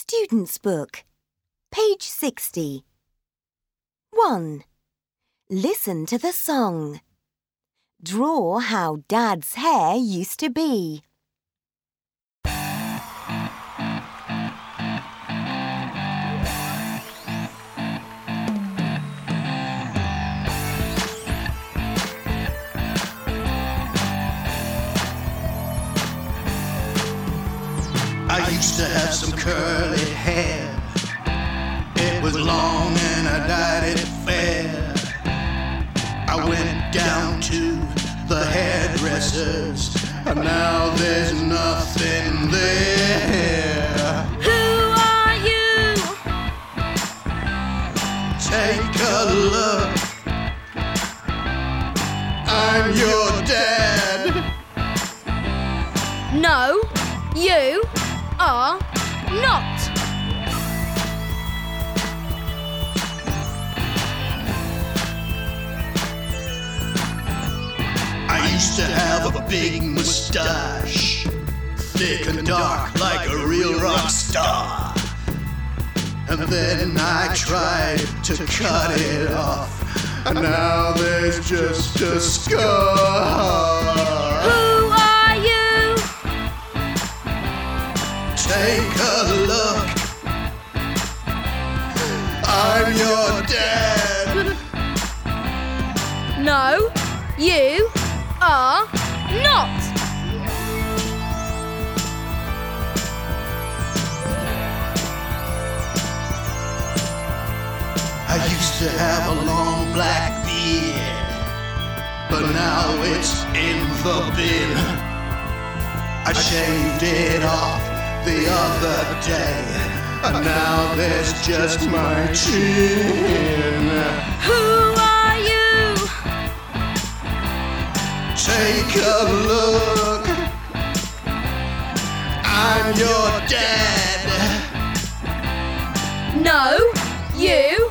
Student's Book, page 60. 1. Listen to the song. Draw how Dad's hair used to be. I used to have some curly hair. It was long and I dyed it fair. I went down to the hairdressers, and now there's nothing there. Who are you? Take a look. I'm your dad. No, you are not. I used to have a big mustache, thick and dark like a real rock star. And then I tried to cut it off, and now there's just a scar. Who are you? Take a look. I'm your dad. No, you are not. I used to have a long black beard, but now it's in the bin. I shaved it off the other day, and now there's just my chin. Who are you? Take a look. I'm your dad. No, you